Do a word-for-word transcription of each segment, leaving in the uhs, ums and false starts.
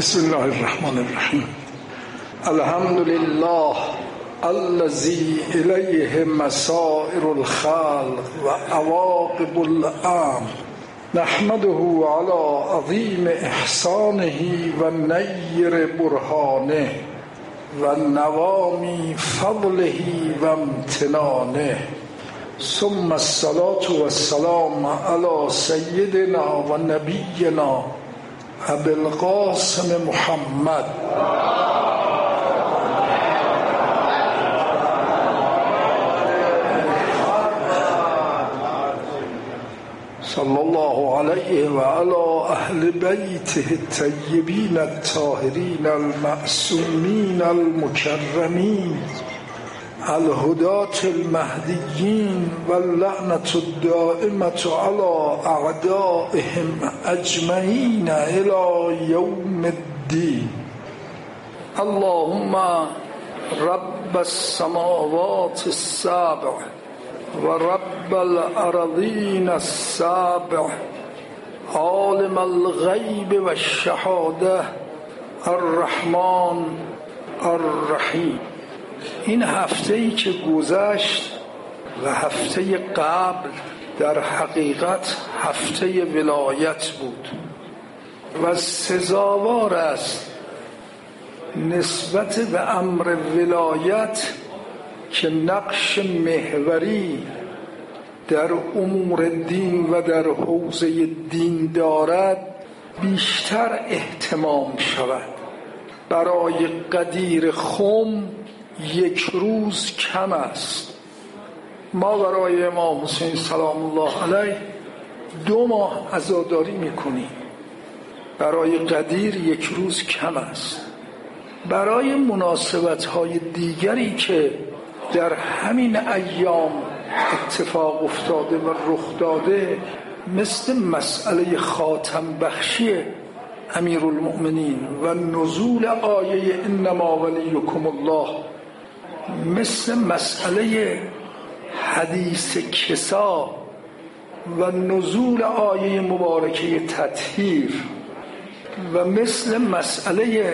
بسم الله الرحمن الرحیم. الحمد لله الذي الیه مسائر الخلق و عواقب الامر، نحمده على عظیم احسانه و نیر برهانه و نوامی فضله و امتنانه، ثم الصلاة والسلام على سیدنا و نبینا ابی القاسم محمد صلی الله علیه و علی اهل بیته الطیبین الطاهرین المعصومین المکرمین الهداة المهدیین و اللعنة الدائمة على اعدائهم اجمعین الى یوم الدین. اللهم رب السماوات السبع و رب الارضین السبع، عالم الغیب و الشهاده، الرحمن الرحیم. این هفته‌ای که گذشت و هفته قبل در حقیقت هفته ولایت بود و سزاوار است نسبت به امر ولایت که نقش محوری در امور دین و در حوزه دین دارد بیشتر اهتمام شود. برای قدیر خم یک روز کم است. ما برای امام حسین سلام الله علیه دو ماه عزاداری میکنیم، برای قدیر یک روز کم است. برای مناسبت‌های دیگری که در همین ایام اتفاق افتاده و رخ داده، مثل مسئله خاتم بخشی امیرالمؤمنین و نزول آیه انما ولیکم الله، مثل مسئله حدیث کسا و نزول آیه مبارکه تطهیر و مثل مسئله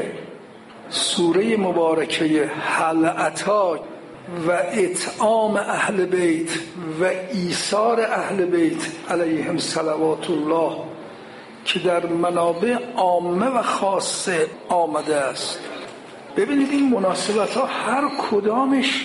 سوره مبارکه هل اتی و اطعام اهل بیت و ایثار اهل بیت علیهم صلوات الله که در منابع عامه و خاصه آمده است. ببینید این مناسبت ها هر کدامش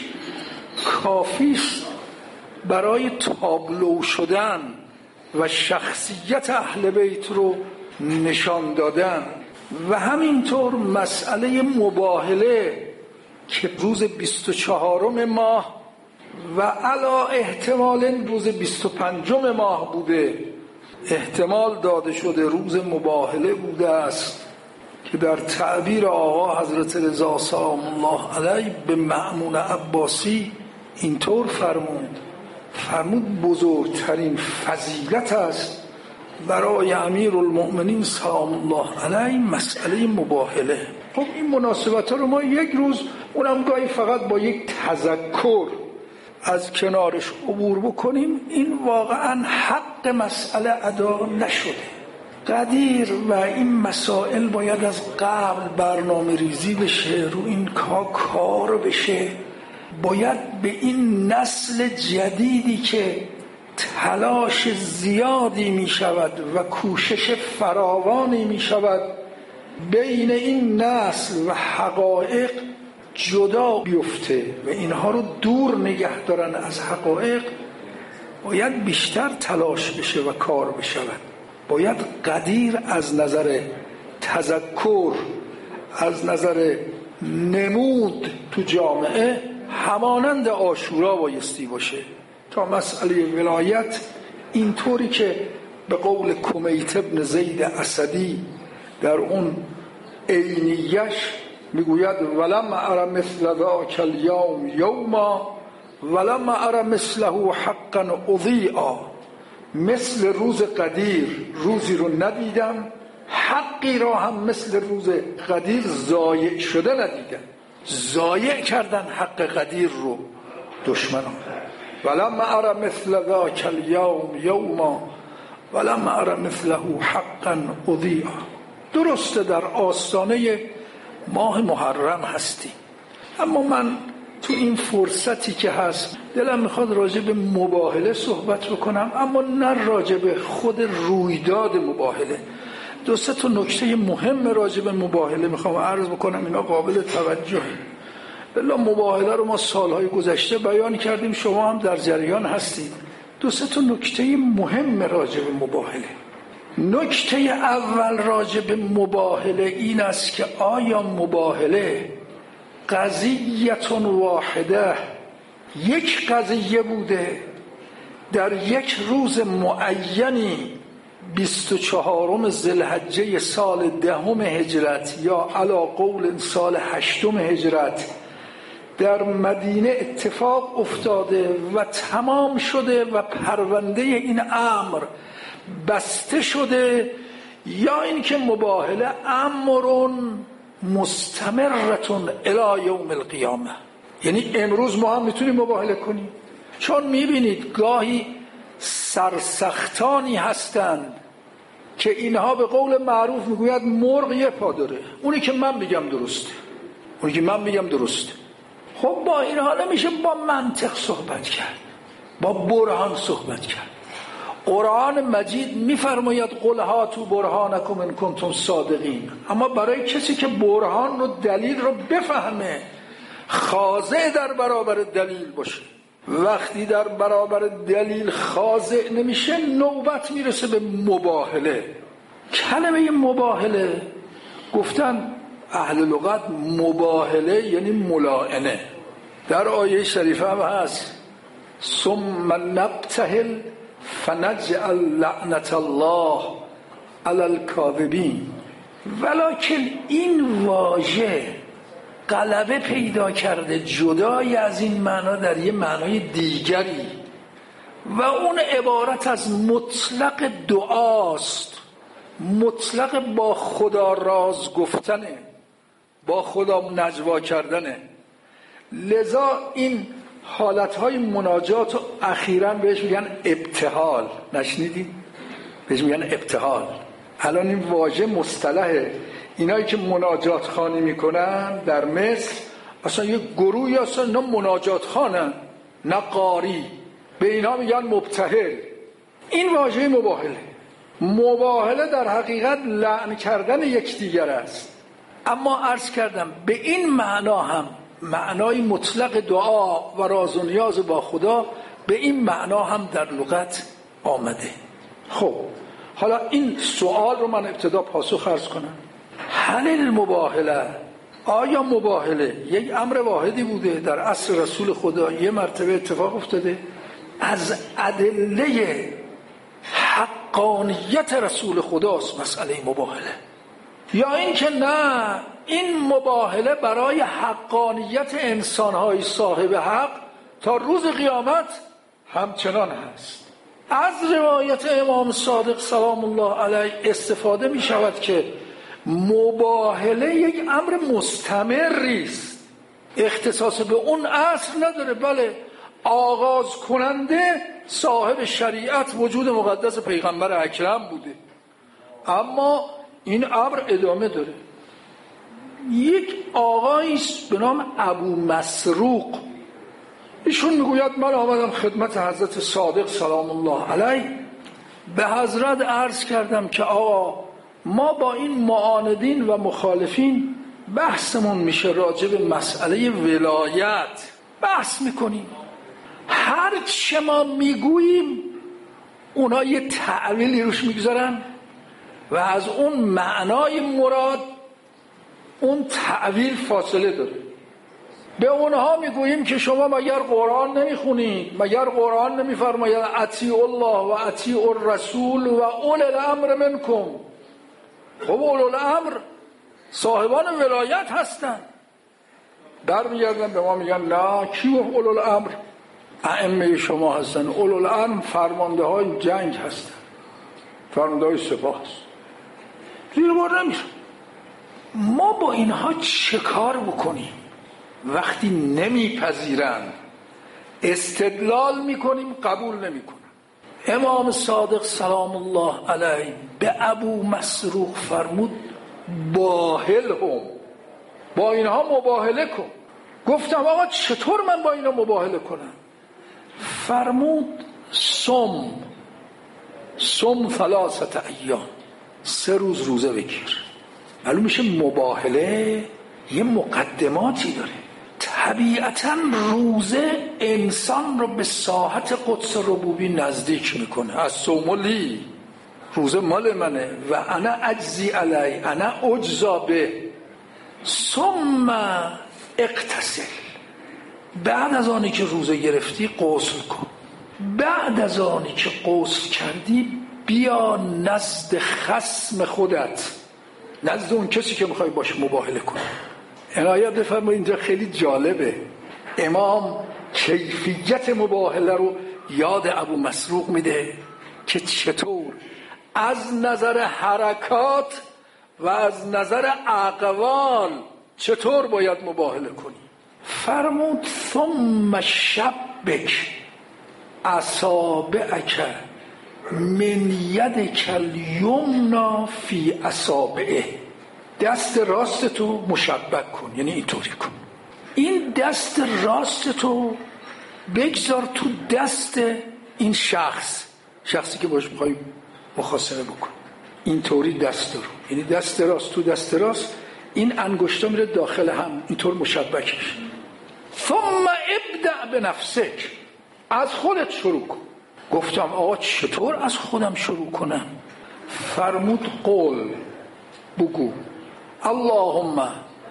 کافی است برای تابلو شدن و شخصیت اهل بیت رو نشان دادن. و همینطور مسئله مباهله که روز بیست و چهارم ماه و علا احتمال روز بیست و پنجم ماه بوده، احتمال داده شده روز مباهله بوده است که در تعبیر آقا حضرت رضا سلام الله علیه به مأمون عباسی اینطور فرمود فرمود بزرگترین فضیلت است برای امیرالمؤمنین سلام الله علیه مسئله مباهله. خب این مناسبت ها رو ما یک روز، اونم گاهی فقط با یک تذکر از کنارش عبور بکنیم، این واقعا حق مسئله ادا نشده. قدیر و این مسائل باید از قبل برنامه ریزی بشه، رو این کار کار بشه. باید به این نسل جدیدی که تلاش زیادی می شود و کوشش فراوانی می شود بین این نسل و حقایق جدا بیفته و اینها رو دور نگه دارن از حقایق، باید بیشتر تلاش بشه و کار بشود. باید قدیر از نظر تذکر، از نظر نمود تو جامعه همانند عاشورا بایستی باشه. تا مسئله ولایت اینطوری که به قول کمیت ابن زید اسدی در اون عینیش میگوید ولم ار مثل ذاک الیوم یوما ولم ار مثله حقا اضیعا، مثل روز قدیر روزی رو ندیدم، حقی را هم مثل روز قدیر ضایع شده ندیدم. ضایع کردن حق قدیر رو دشمنان. ولم ار مثل ذاک الیوم یوما ولم ار مثله حقا اضیعا. درسته در آستانه ماه محرم هستیم، اما من تو این فرصتی که هست دلم میخواد راجع به مباهله صحبت بکنم، اما نه راجع به خود رویداد مباهله. دو سه تا نکته مهم راجع به مباهله میخوام عرض بکنم، اینا قابل توجهه. بلا مباهله رو ما سالهای گذشته بیان کردیم، شما هم در جریان هستید. دو سه تا نکته مهم راجع به مباهله. نکته اول راجع به مباهله این است که آیا مباهله قضیه واحده، یک قضیه بوده در یک روز معینی بیست و چهارم ذوالحجه سال دهم هجرت یا علی قول سال هشتم هجرت در مدینه اتفاق افتاده و تمام شده و پرونده این امر بسته شده، یا اینکه مباهله امرون مستمرتون الی یوم القیامه، یعنی امروز ما هم میتونیم مباهله کنیم. چون میبینید گاهی سرسختانی هستند که اینها به قول معروف میگوید مرغ یه پا داره، اونی که من میگم درسته، اونی که من میگم درسته. خب با این حالا میشه با منطق صحبت کرد، با برهان صحبت کرد. قرآن مجید میفرماید قل هاتوا برهانکم ان کنتم صادقین، اما برای کسی که برهان و دلیل رو بفهمه، خاضع در برابر دلیل باشه. وقتی در برابر دلیل خاضع نمیشه نوبت میرسه به مباهله. کلمه مباهله گفتن اهل لغت مباهله یعنی ملاعنه. در آیه شریفه هم هست ثم نبتهل فنجعل لعنت الله علی الکاذبین، ولکن این واژه غلبه پیدا کرده جدای از این معنا در یه معنای دیگری، و اون عبارت از مطلق دعاست، مطلق با خدا راز گفتنه، با خدا نجوا کردنه. لذا این حالتهای مناجات اخیراً بهش میگن ابتهال، نشنیدید؟ بهش میگن ابتهال. الان این واژه مصطلحه. اینایی که مناجات خوانی میکنن در مصر اصلا یه گروهی اصلا اینا مناجات خوانن، نه قاری، به اینا میگن مبتهل. این واژه مباهله. مباهله در حقیقت لعن کردن یکدیگر است، اما عرض کردم به این معنا هم، معنای مطلق دعا و راز و نیاز با خدا، به این معنا هم در لغت آمده. خب حالا این سوال رو من ابتدا پاسخ عرض کنم. هل المباهله، آیا مباهله یک امر واحدی بوده در عصر رسول خدا، یه مرتبه اتفاق افتاده؟ از ادله حقانیت رسول خداست مسئله مباهله، یا این که نه این مباهله برای حقانیت انسانهای صاحب حق تا روز قیامت همچنان هست؟ از روایت امام صادق سلام الله علیه استفاده می شود که مباهله یک امر مستمری است، اختصاص به اون عصر نداره. بله آغاز کننده صاحب شریعت وجود مقدس پیغمبر اکرم بوده، اما این امر ادامه داره. یک آقایی است به نام ابو مسروق، ایشون میگوید من آمدم خدمت حضرت صادق سلام الله علیه، به حضرت عرض کردم که آقا ما با این معاندین و مخالفین بحثمون میشه راجع به مسئله ولایت بحث میکنیم، هر چه ما میگوییم اونا یه تعویلی روش میگذارن و از اون معنای مراد اون تعویل فاصله داره. به اونها میگوییم که شما مگر قرآن نمیخونید؟ مگر قرآن نمیفرماید اطیعوا الله و اطیعوا الرسول و اولی الامر منکم؟ خب اولی الامر صاحبان ولایت هستن. در میگردن به ما میگن نه، کی گفت اولی الامر؟ ائمه شما هستن. اولی الامر فرمانده های جنگ هستن، فرمانده های سپاه هستن. زیر بار نمیشن. ما با اینها چه کار بکنیم وقتی نمیپذیرند؟ استدلال میکنیم قبول نمیکنن. امام صادق سلام الله علیه به ابو مسروق فرمود باهل هم، با اینها مباهله کن. گفتم آقا چطور من با اینا مباهله کنم؟ فرمود سم سم ثلاثت ایام، سه روز روزه بگیر. معلوم میشه مباهله یه مقدماتی داره. طبیعتا روزه انسان رو به ساحت قدس ربوبی نزدیک میکنه. از سوملی، روزه مال منه و انا اجزی علی، انا اجزا به. ثم اغتسل، بعد از آنی که روزه گرفتی غسل کن. بعد از آنی که غسل کردی بیا نزد خصم خودت، نزد اون کسی که میخوای باش مباهله کنی. عنایت بفرمایید اینجا خیلی جالبه. امام کیفیت مباهله رو یاد ابو مسروق میده که چطور از نظر حرکات و از نظر اقوال چطور باید مباهله کنی. فرمود ثم شبک اصابعک من یدک الیمنا فی اصابعه، دست راست تو مشبک کن، یعنی اینطوری کن. این دست راست تو بگذار تو دست این شخص، شخصی که باش میخوای مخاصمه بکن. اینطوری دست رو، یعنی دست راست تو دست راست، این انگشتا میره داخل هم، اینطور مشبکش. ثم ابدأ بنفسک، از خودت شروع کن. گفتم آقا چطور از خودم شروع کنم؟ فرمود قول، بگو اللهم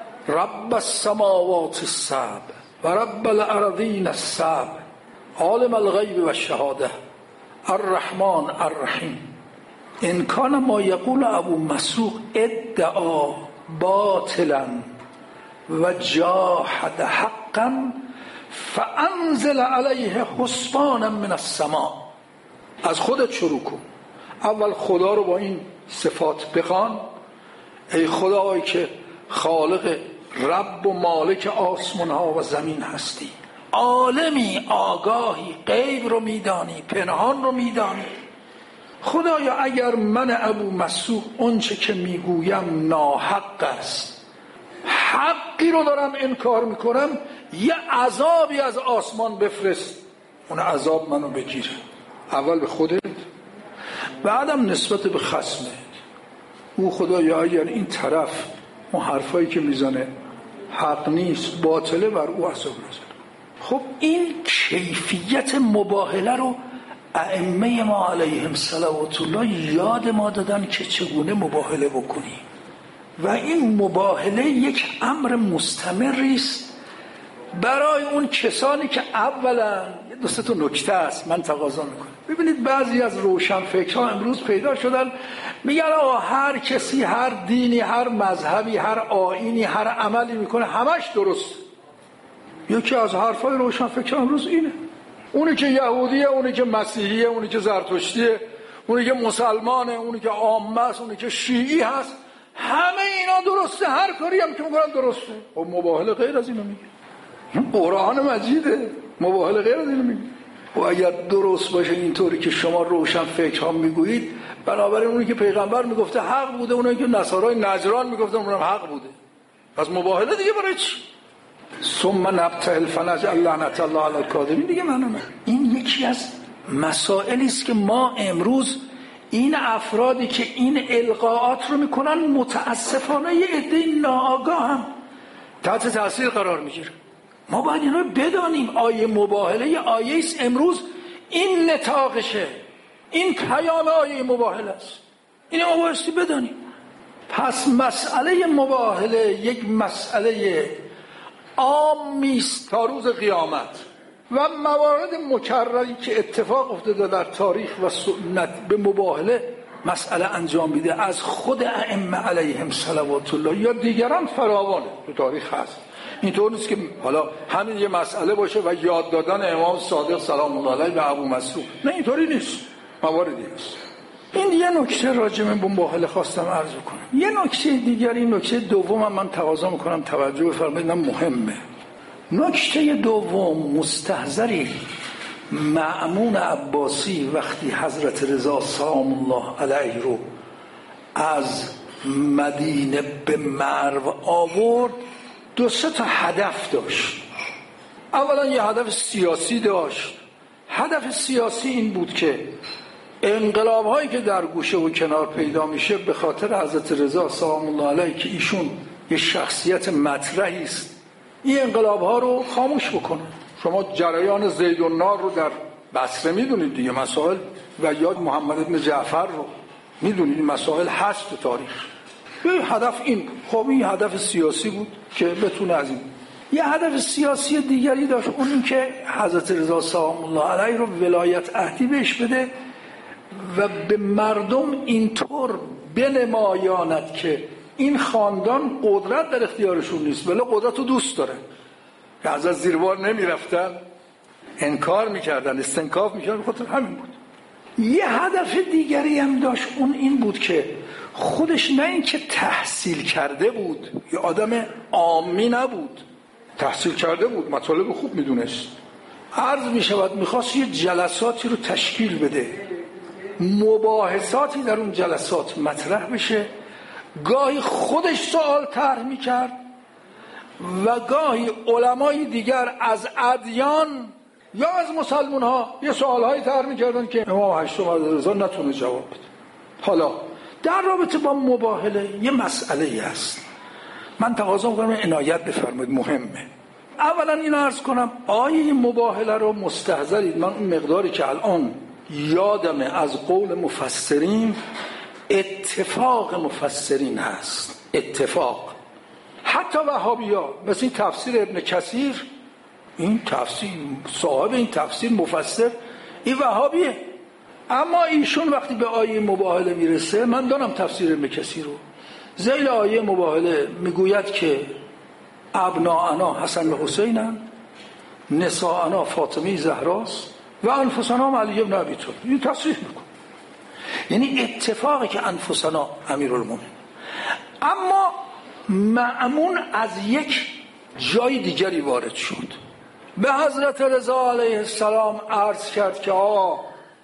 رب السماوات السبع و رب الارضین السبع عالم الغیب و الشهاده الرحمن الرحیم. ان کان ما یقول ابو مسروق ادعا باطلا و جاحد حقا فانزل علیه حسبانا من السماء. از خودت شروع کن. اول خدا رو با این صفات بخوان. ای خدایی که خالق رب و مالک آسمان ها و زمین هستی، عالمی، آگاهی، غیب رو میدانی، پنهان رو میدانی. خدایا اگر من ابو مسروق اونچه که میگویم ناحق است، حقی رو دارم انکار میکنم، یه عذابی از آسمان بفرست اون عذاب منو بگیره. اول به خودت، بعدم نسبت به خصمت. او خدایا اگر این طرف اون حرفایی که میزنه حق نیست، باطله، بر او عذاب نزن. خب این کیفیت مباهله رو ائمه ما علیهم صلوات الله یاد ما دادن که چگونه مباهله بکنی. و این مباهله یک امر مستمری است برای اون کسانی که اولا دو سه تا نکته است من تقاضا میکنم. ببینید بعضی از روشنفکرها امروز پیدا شدن میگن آقا هر کسی هر دینی هر مذهبی هر آیینی هر عملی میکنه همش درست. یکی از حرفای روشنفکرها امروز اینه، اونی که یهودیه، اونی که مسیحیه، اونی که زرتشتیه، اونی که مسلمانه، اونی که عامه است، اونی که شیعی هست، همه اینا درسته، هر کاری هم که میکنن درسته. و مباهله غیر از اینو میگه. قرآن مجیده، مباهله غیر از اینو میگه. و اگر درست باشه اینطوری که شما روشن فکرها میگویید، بنابراین اونی که پیغمبر میگفته حق بوده، اونی که نصارای نجران میگفتن اونم حق بوده. پس مباهله دیگه برای چی؟ ثم نبتهل فنجعل لعنت الله علی الکاذبین دیگه معنا نه. این یکی از مسائلی است که ما امروز این افرادی که این القاءات رو میکنن متاسفانه یه عده ناآگاه هم تحت تاثیر قرار میگیره. ما باید اینا رو بدانیم. آیه مباهله یه آیه است امروز این نطاقشه، این پیام آیه مباهله است. این ما بایستی بدانیم. پس مسئله مباهله یک مسئله عامی است تا روز قیامت و موارد مکرری که اتفاق افتاده در تاریخ و سنت به مباهله مسئله انجام میده از خود ائمه علیهم صلوات الله یا دیگران فراوانه تو تاریخ هست. اینطور نیست که حالا همین یه مسئله باشه و یاد دادن امام صادق سلام الله علیه به ابو مسروق، نه اینطوری نیست، مواردی هست. این یه نکته راجع به مباهله خواستم عرض کنم. یه نکته دیگر، این نکته دوم من تقاضا میکنم توجه بفرمایید، مهمه. نکته دوم، مستحضری مأمون عباسی وقتی حضرت رضا سلام الله علیه رو از مدینه به مرو آورد دو سه تا هدف داشت. اولا یه هدف سیاسی داشت. هدف سیاسی این بود که انقلاب هایی که در گوشه و کنار پیدا میشه به خاطر حضرت رضا سلام الله علیه که ایشون یه شخصیت مطرحی است، این انقلاب ها رو خاموش بکنه. شما جریان زیدالنار رو در بصره میدونید دیگه، مسائل و یا محمد بن جعفر رو میدونید، این مسائل هست تو تاریخ. یه هدف این بود. خب این هدف سیاسی بود که بتونه از این. یه هدف سیاسی دیگری داشت، اون این که حضرت رضا سلام الله علیه رو ولایت عهدی بهش بده و به مردم اینطور بنمایاند که این خاندان قدرت در اختیارشون نیست، ولی قدرت رو دوست داره. که از زیربار نمی رفتن، انکار میکردن، استنکاف میکردن، خاطر همین بود. یه هدف دیگری هم داشت، اون این بود که خودش نه این که تحصیل کرده بود، یه آدم عامی نبود، تحصیل کرده بود، مطالب خوب میدونست. عرض میشود میخواست یه جلساتی رو تشکیل بده، مباحثاتی در اون جلسات مطرح بشه، گاهی خودش سوال طرح میکرد و گاهی علمای دیگر از ادیان یا از مسلمان ها یه سوالهایی طرح میکردن که امام هشتم رضا نتونه جواب بده. حالا در رابطه با مباهله یه مسئله هست، من تقاضا میکنم عنایت بفرمایید، مهمه. اولا این عرض کنم آیه مباهله رو مستحضرید. من اون مقداری که الان یادمه از قول مفسرین، اتفاق مفسرین هست، اتفاق. حتی وهابی‌ها مثل این تفسیر ابن کثیر، این تفسیر صاحب این تفسیر مفسر این وهابیه، اما ایشون وقتی به آیه مباهله میرسه، من دارم تفسیر ابن کثیر رو، ذیل آیه مباهله میگوید که ابناءنا حسن و حسینن، نساءنا فاطمه زهراست و انفسنا علی بن ابی طالب. این تصریح میکنه، یعنی اتفاقی که انفسنا امیرالمومنین. اما مأمون از یک جای دیگری وارد شد، به حضرت رضا علیه السلام عرض کرد که آقا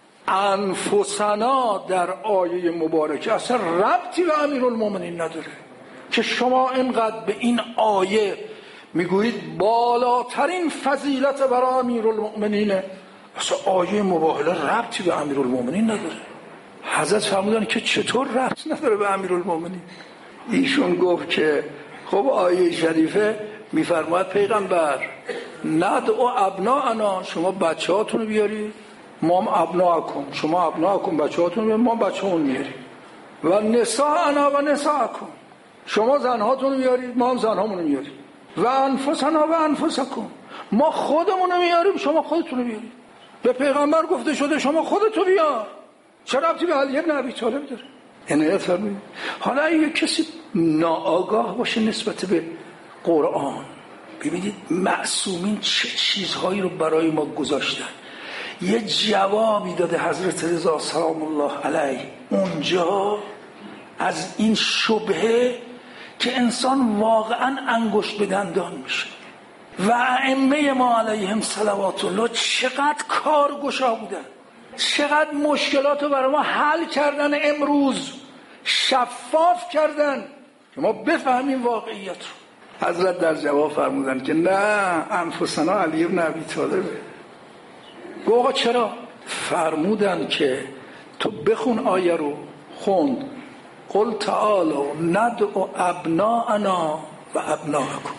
انفسنا در آیه مبارکه اصلا ربطی به امیرالمومنین نداره که شما اینقدر به این آیه میگویید بالاترین فضیلت برای امیرالمومنینه. اصلا آیه مباهله ربطی به امیرالمومنین نداره. حضرت فرمودن که چطور ربط نداره به امیرالمومنین؟ ایشون گفت که خب آیه شریفه میفرماید پیغمبر ندعو ابناءنا، شما بچه هاتون رو بیارید، ما هم ابناءکم، شما ابناءکم بچه هاتون رو بیارید، ما بچه هاتون میارید، و نساءنا و نساءکم، شما زنهاتون رو بیارید، ما هم زنهامون رو میارید، و انفسنا و انفسکم، ما خودمون رو میاریم، شما خودتون رو بیارید. به پیغمبر گفته شده شما خودتو بیار، چه ربطی به علی بن ابی طالب داره؟ عنایت فرمایید. حالا اگه کسی ناآگاه باشه نسبت به قرآن، ببینید معصومین چه چیزهایی رو برای ما گذاشتن. یه جوابی داده حضرت رضا سلام الله علیه اونجا از این شبهه که انسان واقعا انگشت به دندان میشه. و ائمه ما علیهم صلوات الله چقدر کارگشا بودن، چقدر مشکلات رو برای ما حل کردن، امروز شفاف کردن که ما بفهمیم واقعیت رو. حضرت در جواب فرمودن که نه، انفسنا علی بن ابی طالبه. گوه چرا؟ فرمودن که تو بخون آیه رو. خوند قل تعالوا ندعو ابناءنا و ابناءکم.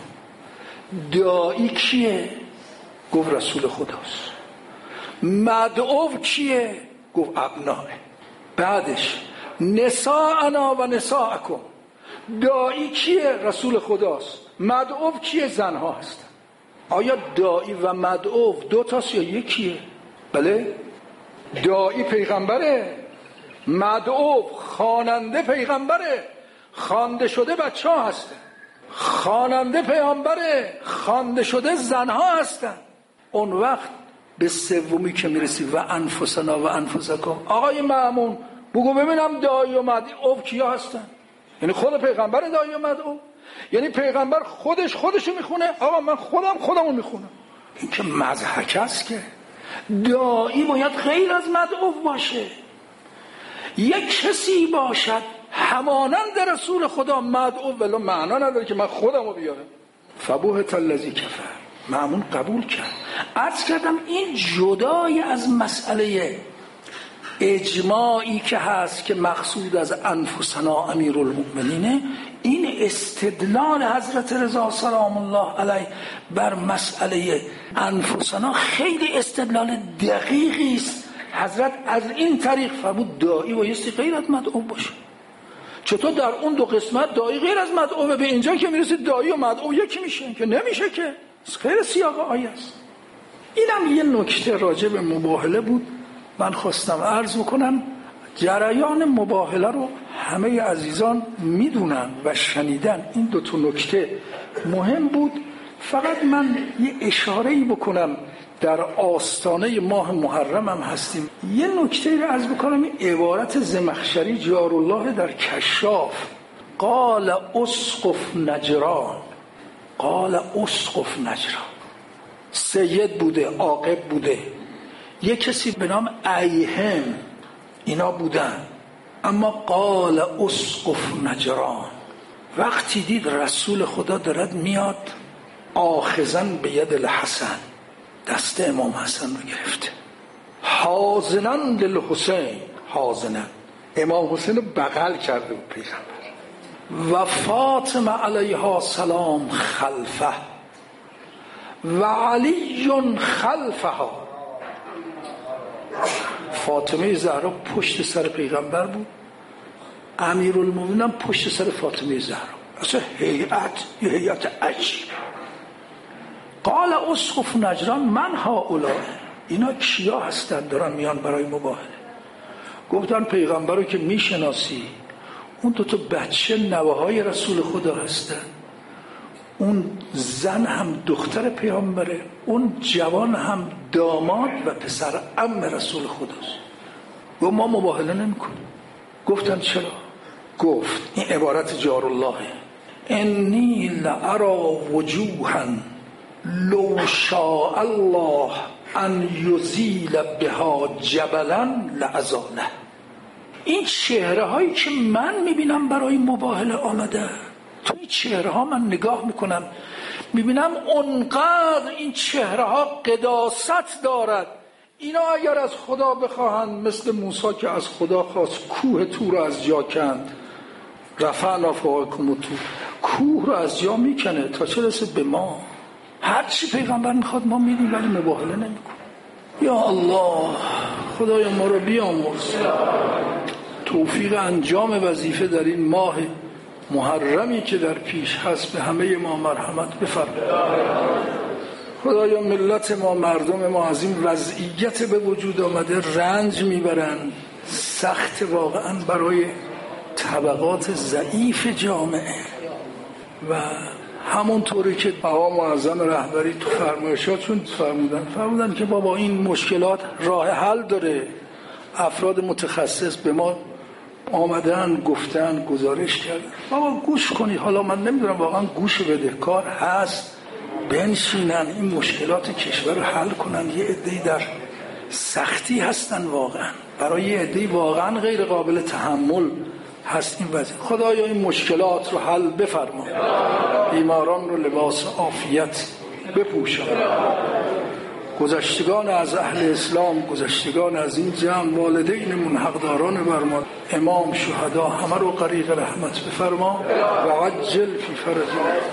داعی کیه؟ گفت رسول خداست. مدعو کیه؟ گفت ابناء. بعدش نساءنا و نساءکم. داعی کیه؟ رسول خداست. مدعو کیه؟ زنها هستن. آیا داعی و مدعو دو تاست یا یکیه؟ بله، داعی پیغمبره، مدعو خواننده پیغمبره، خوانده شده بچه ها هستن. خواننده پیغمبره، خوانده شده زنها هستن. اون وقت به سومی که میرسی و انفسنا و انفسکم، آقای مأمون بگو ببینم داعی و مدعو کیا هستن؟ یعنی خود پیغمبر داعی و مدعو؟ یعنی پیغمبر خودش خودشو میخونه؟ آقا من خودم خودمو میخونم. این که مضحک است که داعی باید غیر از مدعو باشه. یک کسی باشد همانند رسول خدا مدعو، ولی معنا نداره که من خودم رو بیارم. فبوهت الذی کفر، مأمون قبول کرد. عرض کردم این جدای از مسئله اجماعی که هست که مقصود از انفسنا امیرالمؤمنینه، این استدلال حضرت رضا سلام الله علیه بر مسئله انفسنا خیلی استدلال دقیقی است. حضرت از این طریق فرمود داعی بایستی غیر از مدعو باشه. چطور در اون دو قسمت داعی غیر از مدعو، به اینجا که میرسید داعی و مدعو یکی میشه؟ که نمیشه، که خیلی سیاق آیه است. اینم یه نکته راجع به مباهله بود من خواستم عرض بکنم. جریان مباهله رو همه عزیزان میدونن و شنیدن. این دو تا نکته مهم بود. فقط من یه اشاره‌ای بکنم، در آستانه ماه محرم هم هستیم. یه نکته رو عرض بکنم. این عبارت زمخشری جارالله در کشاف، قال اسقف نجران، قال اسقف نجران، سید بوده، عاقب بوده، یه کسی به نام ایهم اینا بودن، اما قال اسقف نجران وقتی دید رسول خدا دارد میاد آخذن به ید الحسن، دست امام حسن رو گرفته، حاضنن للحسین، حاضنن امام حسین رو بغل کرده بود پیغمبر، و فاطمه علیها سلام خلفه و علی خلفها. فاطمه زهرا پشت سر پیغمبر بود، امیرالمومنین هم پشت سر فاطمه زهرا. اصلا هیئت یه هیئت عجیب. قال اسقف نجران من هؤلاء، اینا کیا هستن دارن میان برای مباهله؟ گفتن پیغمبر رو که میشناسی، اون دو تا بچه نوه‌های رسول خدا هستن، اون زن هم دختر پیامبره، اون جوان هم داماد و پسر عم رسول خداست. گفت ما مباهله نمی‌کنیم. گفتن چرا؟ گفت این عبارت جارالله، انی لارا وجوها لو شاء الله ان یزیل بها جبلا لازاله. این چهره هایی که من میبینم برای مباهله آمده، تو این چهره ها من نگاه میکنم میبینم اونقدر این چهره ها قداست دارد. اینا اگر از خدا بخواهند، مثل موسی که از خدا خواست کوه طور از جا کند، رفعنا فوقکم الطور، کوه رو از جا میکنه تا چه رسه به ما. هرچی پیغمبر میخواد ما میدیم ولی مباهله نمیکنه. یا الله، خدای ما رو بیامرز، توفیق انجام وظیفه در این ماه محرمی که در پیش هست به همه ما مرحمت بفرما. خدایا ملت ما، مردم ما از این وضعیت به وجود آمده رنج میبرن، سخت واقعا برای طبقات ضعیف جامعه. و همونطوری که آقا معظم رهبری تو فرمایشاتشون فرمودن فرمودن که بابا این مشکلات راه حل داره. افراد متخصص به ما آمدن گفتن گزارش کردن، بابا گوش کنی. حالا من نمیدونم واقعا گوش بدهکار هست، بنشینن این مشکلات کشور رو حل کنن. یه عده‌ای در سختی هستن واقعا، برای یه عده‌ای واقعا غیر قابل تحمل هست این وضع. خدایا این مشکلات رو حل بفرما، بیماران رو لباس عافیت بپوشان، گذشتگان از اهل اسلام، گذشتگان از این جمع، والدینمون، حقداران بر ما، امام، شهدا، همه رو غریق رحمت بفرما و عجل فی فرجهم.